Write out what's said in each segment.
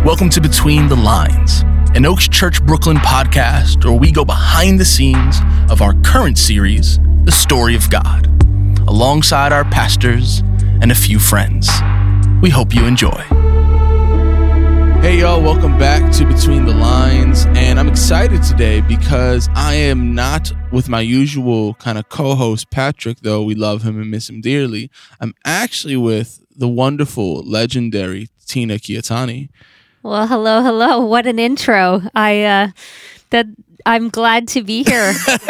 Welcome to Between the Lines, an Oaks Church Brooklyn podcast where we go behind the scenes of our current series, The Story of God, alongside our pastors and a few friends. We hope you enjoy. Hey y'all, welcome back to Between the Lines, and I'm excited today because I am not with my usual kind of co-host Patrick, though we love him and miss him dearly. I'm actually with the wonderful, legendary Tina Kiatani. Well, hello. What an intro. I'm glad to be here.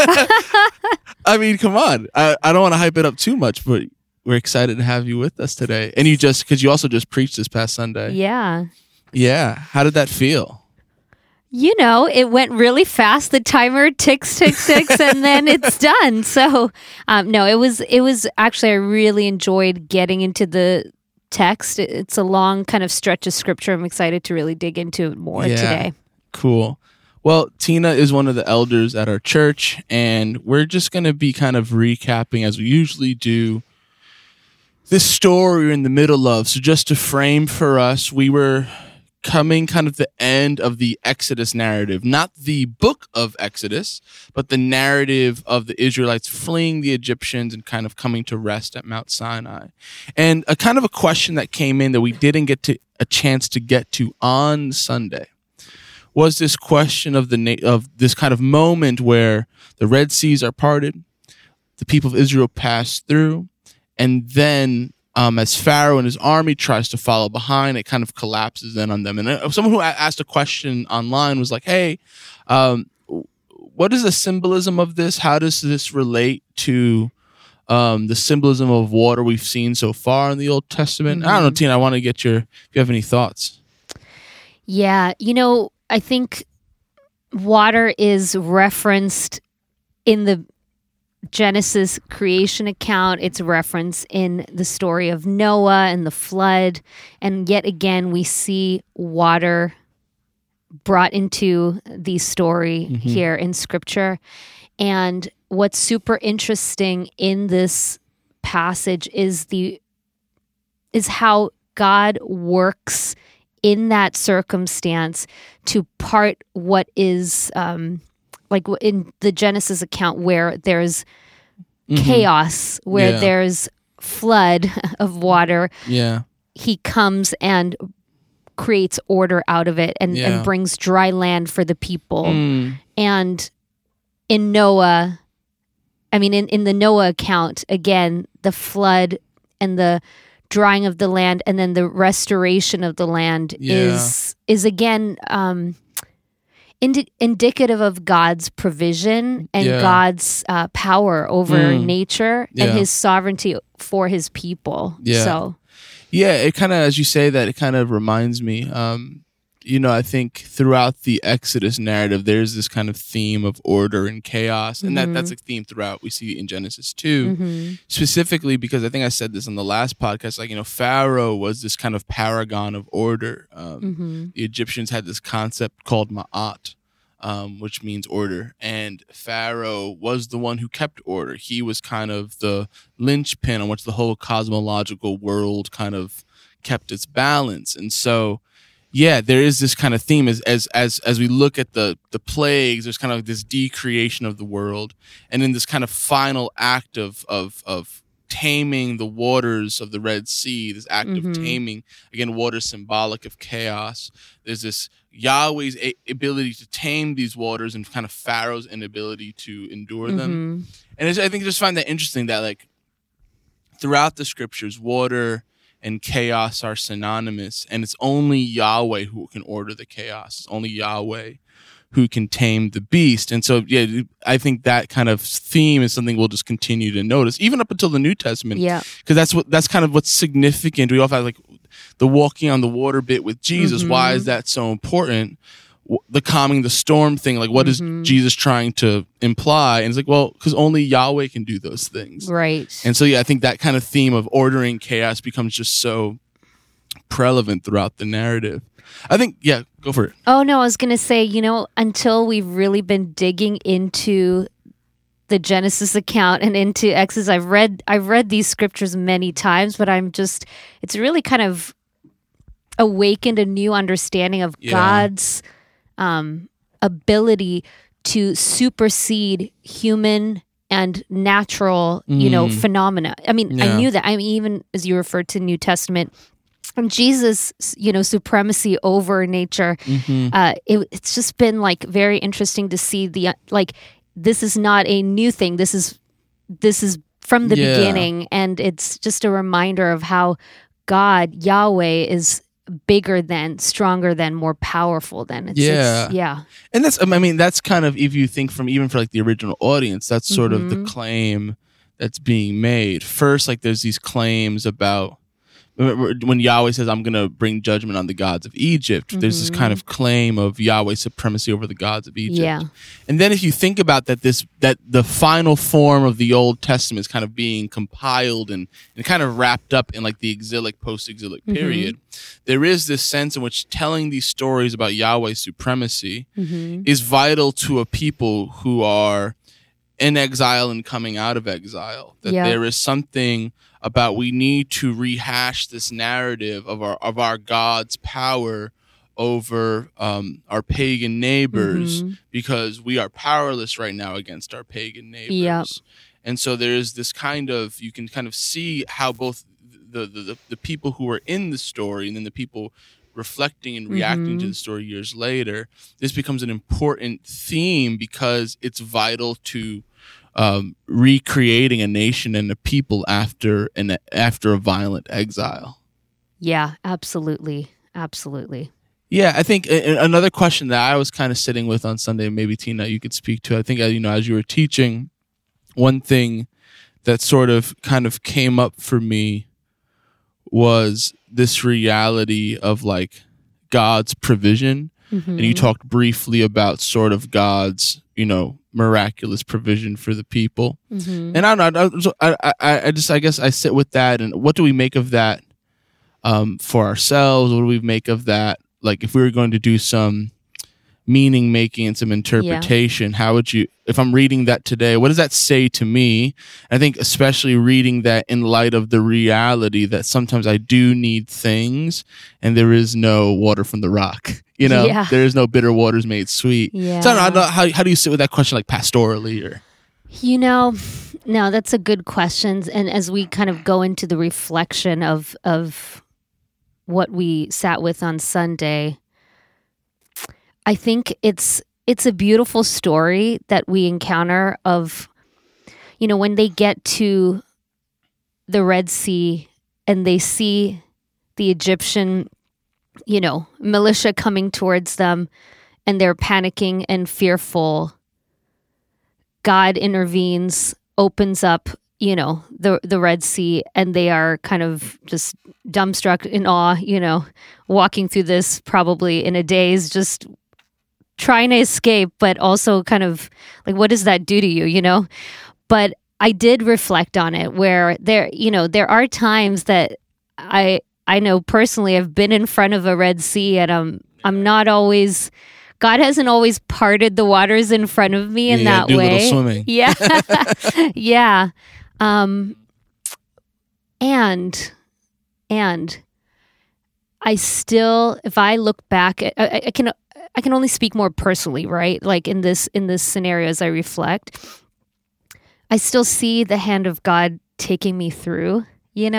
I mean, come on. I don't want to hype it up too much, but we're excited to have you with us today. And because you also just preached this past Sunday. Yeah. How did that feel? You know, it went really fast. The timer ticks, and then it's done. So, no, it was actually, I really enjoyed getting into the text. It's a long kind of stretch of scripture. I'm excited to really dig into it more today. Cool. Well, Tina is one of the elders at our church, and we're just going to be kind of recapping, as we usually do, this story we're in the middle of. So just to frame for us, we were coming kind of the end of the Exodus narrative, not the book of Exodus, but the narrative of the Israelites fleeing the Egyptians and kind of coming to rest at Mount Sinai. And a kind of a question that came in that we didn't get to a chance to get to on Sunday was this question of this kind of moment where the Red Seas are parted, the people of Israel pass through, and then as Pharaoh and his army tries to follow behind, it kind of collapses in on them. And someone who asked a question online was like, hey, what is the symbolism of this? How does this relate to the symbolism of water we've seen so far in the Old Testament? Mm-hmm. I don't know, Tina, I want to get if you have any thoughts. Yeah, I think water is referenced in the Genesis creation account. It's referenced in the story of Noah and the flood. And yet again, we see water brought into the story here in scripture. And what's super interesting in this passage is how God works in that circumstance to part what is like in the Genesis account where there's chaos, where there's flood of water. Yeah. He comes and creates order out of it and brings dry land for the people. And in Noah, in the Noah account, again, the flood and the drying of the land and then the restoration of the land is again indicative of God's provision and God's power over nature and his sovereignty for his people. It kind of, as you say that, it kind of reminds me, I think throughout the Exodus narrative, there's this kind of theme of order and chaos. And that's a theme throughout we see in Genesis 2, specifically because I think I said this on the last podcast, Pharaoh was this kind of paragon of order. The Egyptians had this concept called ma'at, which means order. And Pharaoh was the one who kept order. He was kind of the linchpin on which the whole cosmological world kind of kept its balance. And so, there is this kind of theme as we look at the plagues. There's kind of this decreation of the world, and in this kind of final act of taming the waters of the Red Sea, this act of taming, again, water symbolic of chaos. There's this Yahweh's ability to tame these waters and kind of Pharaoh's inability to endure them. And I think I just find that interesting that throughout the scriptures, water and chaos are synonymous, and it's only Yahweh who can order the chaos. It's only Yahweh who can tame the beast. And so, I think that kind of theme is something we'll just continue to notice, even up until the New Testament. Yeah, because that's kind of what's significant. We all have the walking on the water bit with Jesus. Why is that so important? The calming the storm thing, what is Jesus trying to imply? And it's because only Yahweh can do those things. Right. And so, I think that kind of theme of ordering chaos becomes just so prevalent throughout the narrative. I think, go for it. Oh, no, I was going to say, until we've really been digging into the Genesis account and into Exodus, I've read these scriptures many times, but it's really kind of awakened a new understanding of God's ability to supersede human and natural, phenomena. I mean, I knew that. I mean, even as you referred to New Testament, and Jesus, supremacy over nature, it's just been like very interesting to see this is not a new thing. This is from the beginning, and it's just a reminder of how God, Yahweh, is bigger than, stronger than, more powerful than. And that's kind of, if you think from even for like the original audience, that's sort of the claim that's being made. First, like there's these claims about when Yahweh says, I'm going to bring judgment on the gods of Egypt, there's this kind of claim of Yahweh's supremacy over the gods of Egypt. Yeah. And then if you think about that the final form of the Old Testament is kind of being compiled and kind of wrapped up in like the exilic, post-exilic period, there is this sense in which telling these stories about Yahweh's supremacy is vital to a people who are in exile and coming out of exile. That there is something about we need to rehash this narrative of our God's power over our pagan neighbors because we are powerless right now against our pagan neighbors. Yep. And so there is this kind of, you can kind of see how both the people who are in the story and then the people reflecting and reacting to the story years later, this becomes an important theme because it's vital to recreating a nation and a people after a violent exile. Yeah, absolutely. Yeah, I think another question that I was kind of sitting with on Sunday, maybe Tina, you could speak to. I think as you were teaching, one thing that sort of kind of came up for me was this reality of like God's provision, and you talked briefly about sort of God's miraculous provision for the people. And I guess I sit with that. And what do we make of that for ourselves? What do we make of that? Like if we were going to do some meaning making and some interpretation, how would you, if I'm reading that today, what does that say to me? I think especially reading that in light of the reality that sometimes I do need things and there is no water from the rock. There is no bitter waters made sweet. Yeah. So I don't know, how do you sit with that question like pastorally or? No, that's a good question. And as we kind of go into the reflection of what we sat with on Sunday, I think it's a beautiful story that we encounter of, when they get to the Red Sea and they see the Egyptian, militia coming towards them and they're panicking and fearful. God intervenes, opens up, the Red Sea, and they are kind of just dumbstruck in awe, walking through this probably in a daze, just trying to escape, but also kind of like, what does that do to you, But I did reflect on it where there are times that I know personally I've been in front of a Red Sea and I'm not always, God hasn't always parted the waters in front of me in that way. Little swimming. Yeah. Yeah. And I still, if I look back, I can only speak more personally, right? Like in this scenario, as I reflect, I still see the hand of God taking me through,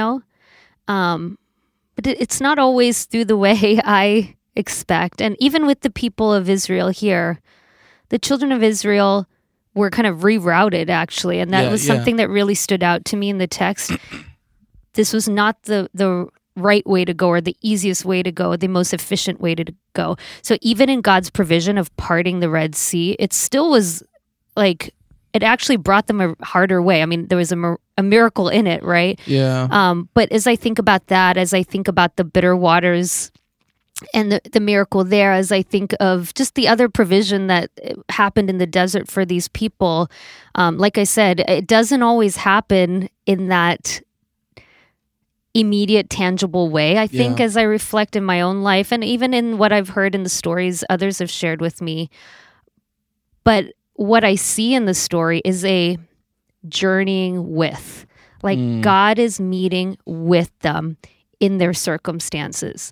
but it's not always through the way I expect. And even with the people of Israel here, the children of Israel were kind of rerouted actually. And that was something that really stood out to me in the text. This was not the right way to go or the easiest way to go, the most efficient way to go. So even in God's provision of parting the Red Sea, it still was like, it actually brought them a harder way. I mean, there was a miracle in it, right? Yeah. But as I think about that, as I think about the bitter waters and the miracle there, as I think of just the other provision that happened in the desert for these people, like I said, it doesn't always happen in that immediate, tangible way. I think as I reflect in my own life and even in what I've heard in the stories others have shared with me. But what I see in the story is a journeying with. Like God is meeting with them in their circumstances.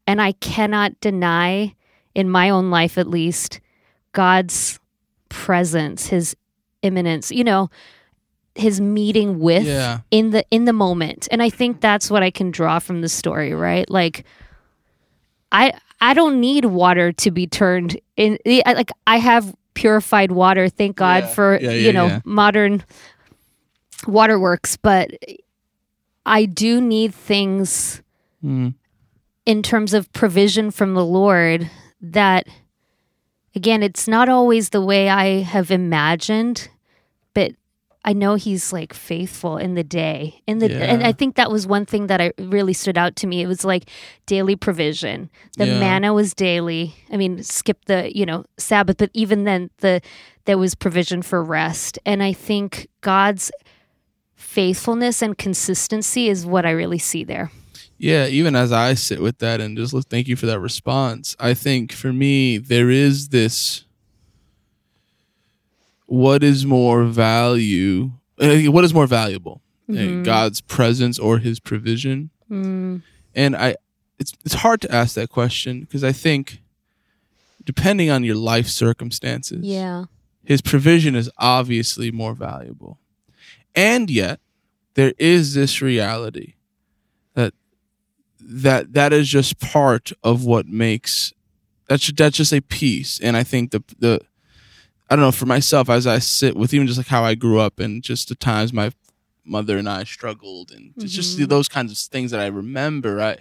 And I cannot deny, in my own life at least, God's presence, his immanence, his meeting with in the moment. And I think that's what I can draw from the story, right? Like I don't need water to be turned in. Like I have purified water, thank God for modern waterworks, but I do need things in terms of provision from the Lord that, again, it's not always the way I have imagined, but I know he's like faithful in the day. And I think that was one thing that really stood out to me. It was like daily provision. The manna was daily. I mean, skip the, Sabbath, but even then there was provision for rest. And I think God's faithfulness and consistency is what I really see there. Yeah, even as I sit with that and just thank you for that response, I think for me, there is this, what is more valuable, God's presence or his provision? And it's hard to ask that question because I think depending on your life circumstances, his provision is obviously more valuable. And yet there is this reality that is just part of what makes, that's just a piece. And I think the I don't know, for myself, as I sit with even just like how I grew up and just the times my mother and I struggled and just those kinds of things that I remember,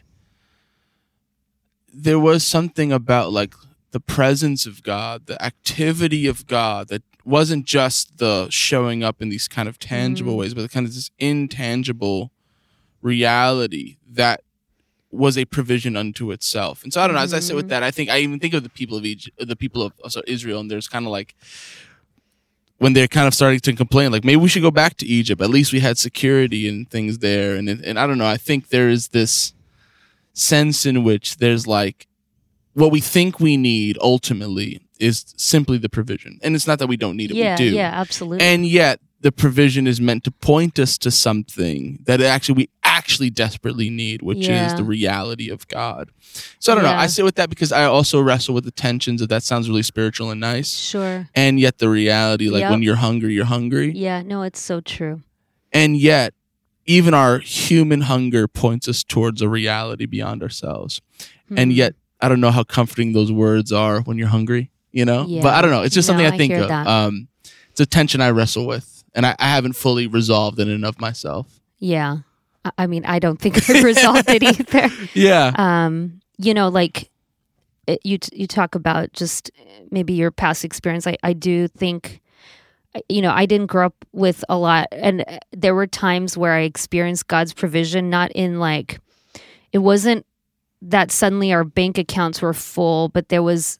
there was something about like the presence of God, the activity of God that wasn't just the showing up in these kind of tangible ways, but kind of this intangible reality that was a provision unto itself. And so I don't know, as I sit with that, I even think of the people of Egypt, the people of Israel, and there's kind of like when they're kind of starting to complain, like maybe we should go back to Egypt. At least we had security and things there. And I don't know, I think there is this sense in which there's like what we think we need ultimately is simply the provision. And it's not that we don't need it, we do. Yeah, absolutely. And yet the provision is meant to point us to something that we actually desperately need, which is the reality of God. So I don't know. I sit with that because I also wrestle with the tensions of that sounds really spiritual and nice. Sure. And yet the reality, like when you're hungry, you're hungry. Yeah, no, it's so true. And yet even our human hunger points us towards a reality beyond ourselves. And yet I don't know how comforting those words are when you're hungry, Yeah. But I don't know. It's just something I think of. It's a tension I wrestle with. And I haven't fully resolved it enough myself. Yeah. I mean, I don't think I've resolved it either. Yeah. Like you talk about just maybe your past experience. I do think, I didn't grow up with a lot. And there were times where I experienced God's provision, not in like, it wasn't that suddenly our bank accounts were full, but there was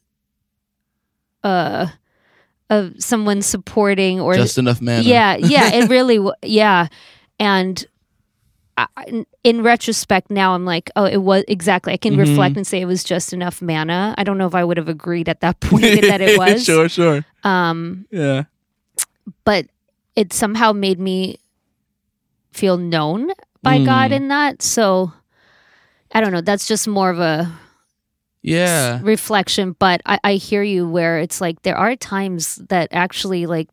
someone supporting or just enough manna. Yeah, it really, and in retrospect, now I'm like, oh, it was exactly. I can reflect and say it was just enough manna. I don't know if I would have agreed at that point that it was. Sure. Yeah, but it somehow made me feel known by God in that. So I don't know. That's just more of a reflection, but I hear you where it's like there are times that actually like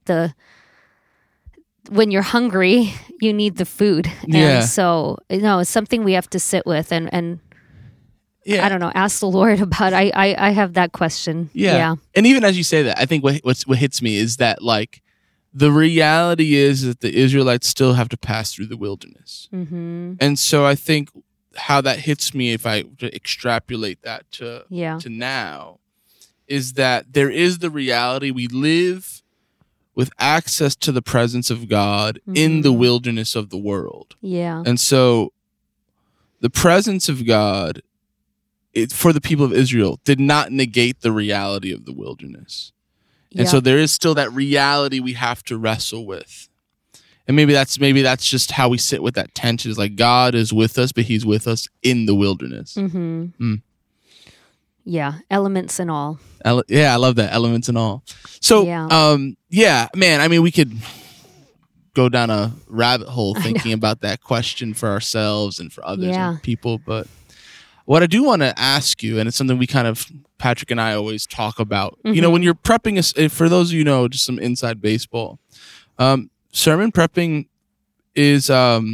when you're hungry, you need the food. And so, it's something we have to sit with and I don't know, ask the Lord about. I have that question. Yeah. And even as you say that, I think what hits me is that like the reality is that the Israelites still have to pass through the wilderness. And so I think how that hits me, if I extrapolate that to now, is that there is the reality we live with access to the presence of God in the wilderness of the world. Yeah. And so the presence of God for the people of Israel did not negate the reality of the wilderness. And so there is still that reality we have to wrestle with. And maybe that's just how we sit with that tension. Is like God is with us, but he's with us in the wilderness. Yeah, elements and all. I love that, elements and all. So, man, I mean, we could go down a rabbit hole thinking about that question for ourselves and for others and people. But what I do want to ask you, and it's something we kind of, Patrick and I always talk about, you know, when you're prepping, for those of you know, just some inside baseball, sermon prepping is,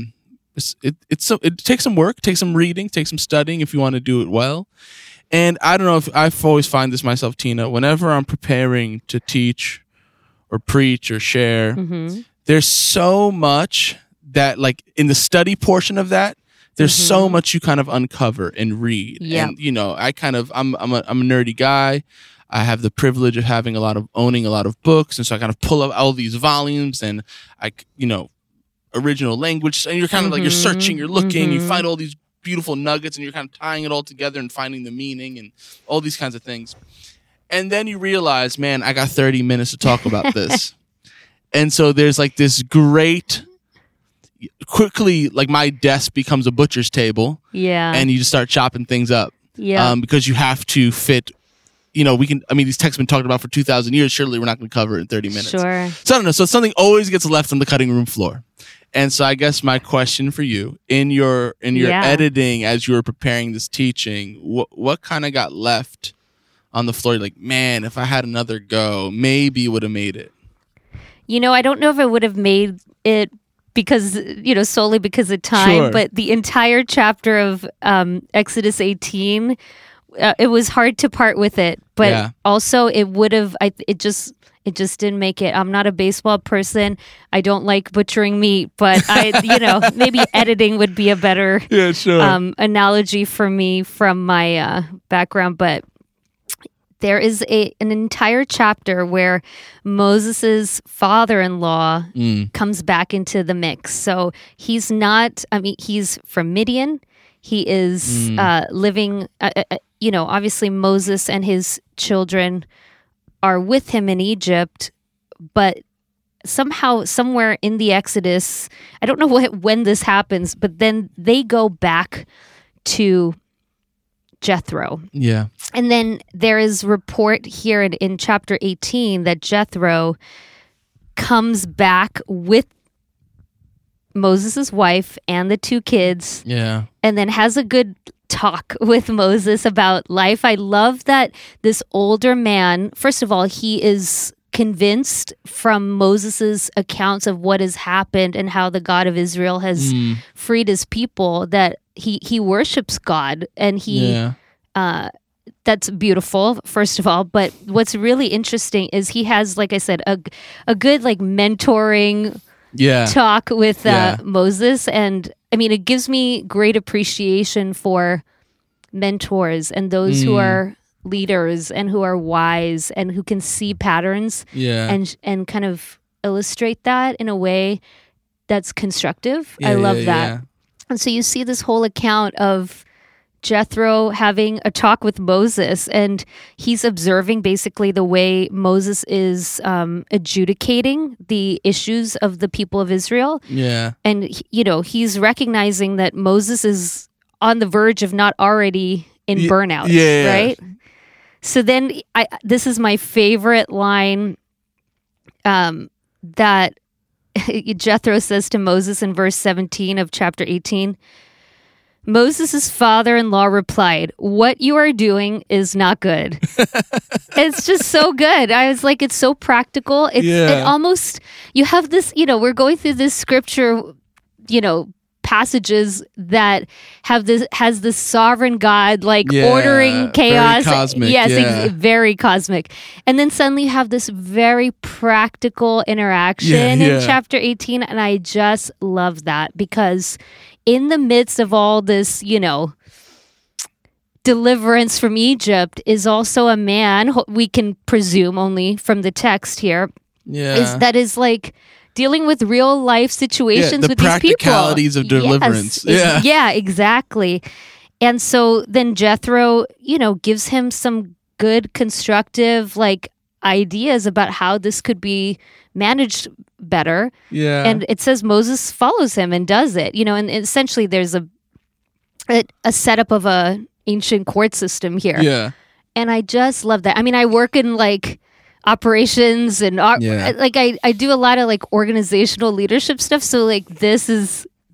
it takes some work, takes some reading, takes some studying if you want to do it well. And I don't know if I've always find this myself, Tina, whenever I'm preparing to teach or preach or share, there's so much that, like, in the study portion of that, there's so much you kind of uncover and read. Yep. And, you know, I'm a nerdy guy. I have the privilege of owning a lot of books. And so I kind of pull up all these volumes and original language. And you're kind of like, you're searching, you're looking, you find all these beautiful nuggets and you're kind of tying it all together and finding the meaning and all these kinds of things. And then you realize, man, I got 30 minutes to talk about this. And so there's like this quickly, like, my desk becomes a butcher's table. Yeah. And you just start chopping things up. Yeah. Because you have to fit, you know, these texts have been talked about for 2,000 years. Surely we're not going to cover it in 30 minutes. Sure. So I don't know. So something always gets left on the cutting room floor. And so I guess my question for you, in your editing, as you were preparing this teaching, what kind of got left on the floor? You're like, man, if I had another go, maybe it would have made it. You know, I don't know if it would have made it because, you know, solely because of time, but the entire chapter of Exodus 18, it was hard to part with it. But also it would have, it just didn't make it. I'm not a baseball person. I don't like butchering meat, but maybe editing would be a better analogy for me from my background. But there is an entire chapter where Moses's father-in-law comes back into the mix. So he's from Midian. He is living, obviously Moses and his children are with him in Egypt, but somehow, somewhere in the Exodus, I don't know when this happens, but then they go back to Jethro. Yeah. And then there is report here in chapter 18 that Jethro comes back with Moses' wife and the 2 kids. Yeah. And then has a good talk with Moses about life. I love that this older man, first of all, he is convinced from Moses's accounts of what has happened and how the God of Israel has freed his people, that he worships God, and that's beautiful, first of all. But what's really interesting is he has, like I said, a good like mentoring talk with Moses. And I mean, it gives me great appreciation for mentors and those who are leaders and who are wise and who can see patterns and kind of illustrate that in a way that's constructive. I love that. Yeah. And so you see this whole account of Jethro having a talk with Moses, and he's observing basically the way Moses is adjudicating the issues of the people of Israel. Yeah. And, he's recognizing that Moses is on the verge of not already in burnout, right? So then this is my favorite line that Jethro says to Moses in verse 17 of chapter 18. Moses' father-in-law replied, "What you are doing is not good." It's just so good. I was like, it's so practical. It almost, you have this, we're going through this scripture, passages that has this sovereign God ordering chaos. Very cosmic. Yes, very cosmic. And then suddenly you have this very practical interaction in chapter 18, and I just love that, because in the midst of all this, deliverance from Egypt is also a man, we can presume only from the text here, that is like dealing with real life situations with these people. The practicalities of deliverance. Yes, yeah, exactly. And so then Jethro, gives him some good, constructive, ideas about how this could be managed better. Yeah. And it says Moses follows him and does it, and essentially there's a setup of a ancient court system here. Yeah. And I just love that. I mean, I work in operations and I do a lot of organizational leadership stuff. So this is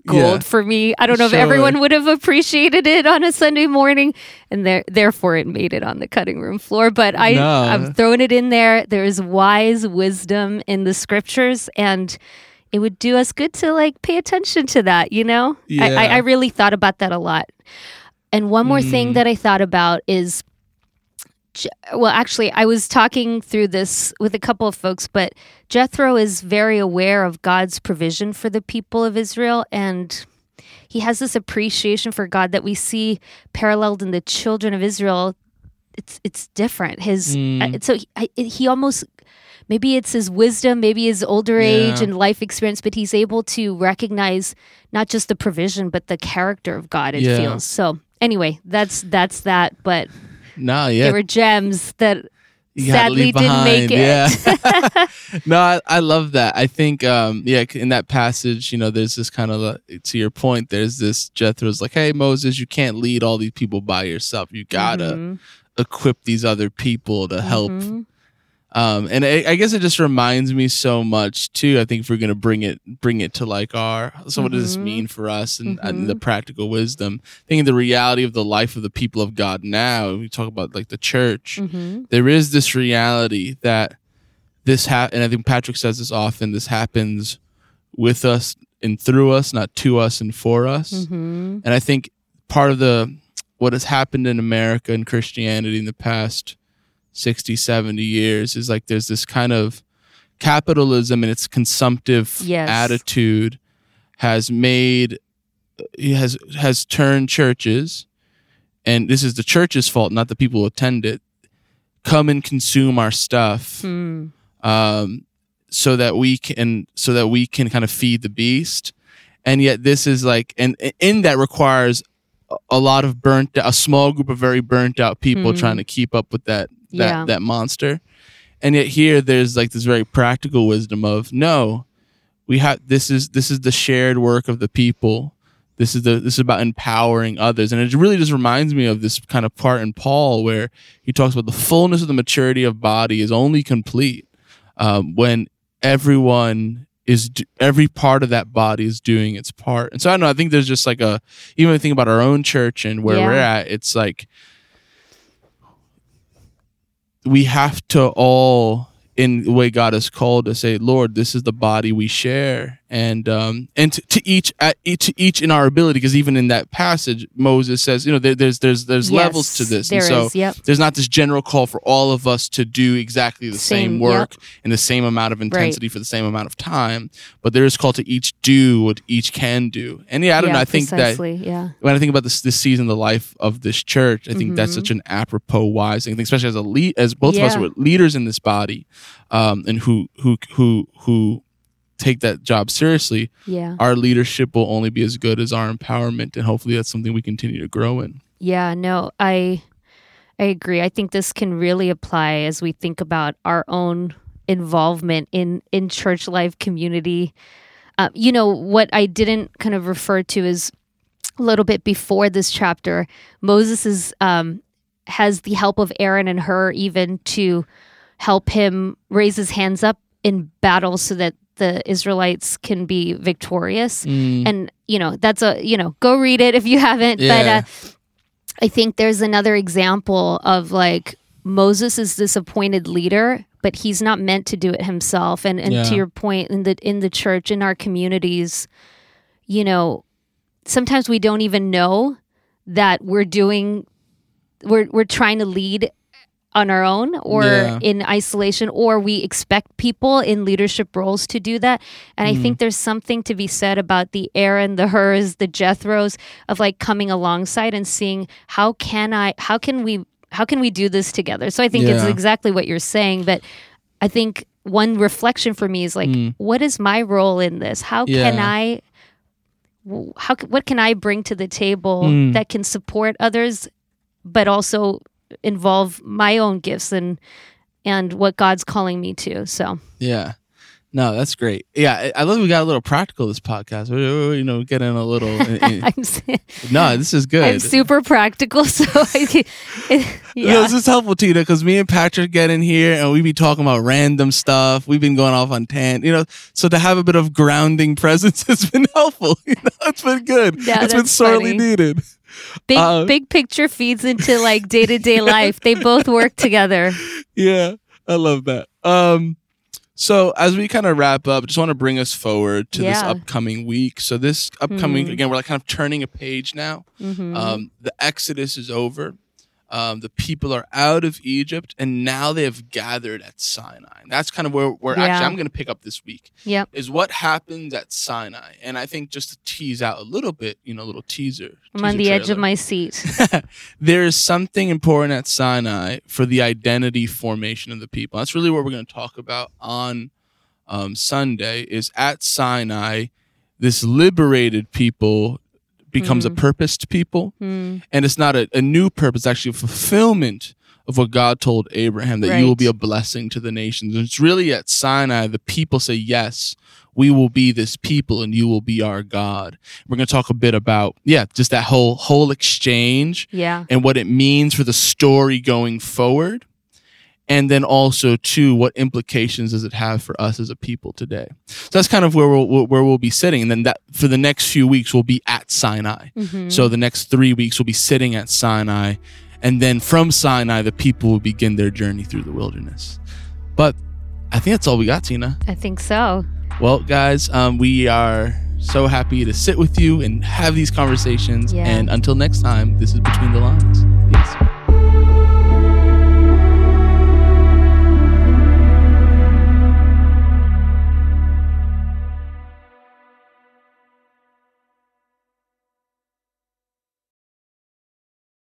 gold for me. I don't know if everyone would have appreciated it on a Sunday morning, and therefore it made it on the cutting room floor. But I've thrown it in there. There is wise wisdom in the scriptures, and it would do us good to like pay attention to that, you know? Yeah. I really thought about that a lot. And one more thing that I thought about is, well, actually, I was talking through this with a couple of folks, but Jethro is very aware of God's provision for the people of Israel, and he has this appreciation for God that we see paralleled in the children of Israel. It's different. He almost, maybe it's his wisdom, maybe his older age and life experience, but he's able to recognize not just the provision, but the character of God, it feels. So anyway, that's that, but there were gems that sadly didn't make it. Yeah. No, I love that. I think, in that passage, you know, there's this kind of, to your point, there's this, Jethro's like, hey, Moses, you can't lead all these people by yourself. You gotta equip these other people to help. And I guess it just reminds me so much too. I think if we're gonna bring it to like what does this mean for us and the practical wisdom? Thinking the reality of the life of the people of God now. We talk about like the church. There is this reality that and I think Patrick says this often. This happens with us and through us, not to us and for us. And I think part of what has happened in America and Christianity in the past 60, 70 years is like there's this kind of capitalism and its consumptive attitude has turned churches, and this is the church's fault, not the people who attend it, come and consume our stuff so that we can kind of feed the beast. And yet this is like, and in that requires a lot of a small group of very burnt out people trying to keep up with that monster. And yet here there's like this very practical wisdom of, no, this is the shared work of the people. This is about empowering others. And it really just reminds me of this kind of part in Paul where he talks about the fullness of the maturity of body is only complete when every part of that body is doing its part. And so I don't know, I think there's just like even when we think about our own church and where we're at, it's like we have to all, in the way God has called, to say, Lord, this is the body we share, and to each in our ability. Because even in that passage, Moses says, you know, there's levels to this, there's not this general call for all of us to do exactly the same work in the same amount of intensity for the same amount of time, but there is call to each do what each can do. And I don't know. I think that when I think about this season, the life of this church, I think that's such an apropos wise thing, especially as both of us were leaders in this body. And who take that job seriously, our leadership will only be as good as our empowerment, and hopefully that's something we continue to grow in. Yeah, no, I agree. I think this can really apply as we think about our own involvement in church life, community. You know, what I didn't kind of refer to is a little bit before this chapter, Moses has the help of Aaron and Hur even to help him raise his hands up in battle so that the Israelites can be victorious. And, you know, go read it if you haven't. But I think there's another example of like Moses is this appointed leader, but he's not meant to do it himself. And to your point, in the church, in our communities, you know, sometimes we don't even know that we're trying to lead on our own or in isolation, or we expect people in leadership roles to do that. And I think there's something to be said about the Aaron, the Hurs, the Jethros of like coming alongside and seeing how can we do this together. So I think it's exactly what you're saying, but I think one reflection for me is like, what is my role in this? What can I bring to the table that can support others, but also involve my own gifts and what God's calling me to. So No, that's great. Yeah, I love we got a little practical this podcast. We getting a little. No, this is good. I'm super practical, so this is helpful, Tina, because me and Patrick get in here and we be talking about random stuff. We've been going off on tangent, so to have a bit of grounding presence has been helpful. It's been good. Yeah, it's been sorely needed. Big picture feeds into like day-to-day life. They both work together. Yeah, I love that. So as we kind of wrap up, I just want to bring us forward to this upcoming week. So this upcoming, again, we're like kind of turning a page now. The Exodus is over. The people are out of Egypt, and now they have gathered at Sinai. And that's kind of where actually I'm going to pick up this week. Yep. Is what happens at Sinai. And I think just to tease out a little bit, a little teaser. I'm on the edge of my seat. There is something important at Sinai for the identity formation of the people. That's really what we're going to talk about on Sunday, is at Sinai, this liberated people becomes a purposed people. And it's not a new purpose, it's actually a fulfillment of what God told Abraham, that you will be a blessing to the nations. And it's really at Sinai, the people say, yes, we will be this people and you will be our God. We're going to talk a bit about, just that whole exchange and what it means for the story going forward. And then also, too, what implications does it have for us as a people today? So that's kind of where we'll be sitting. And then that for the next few weeks, we'll be at Sinai. So the next 3 weeks, we'll be sitting at Sinai. And then from Sinai, the people will begin their journey through the wilderness. But I think that's all we got, Tina. I think so. Well, guys, we are so happy to sit with you and have these conversations. And until next time, this is Between the Lines.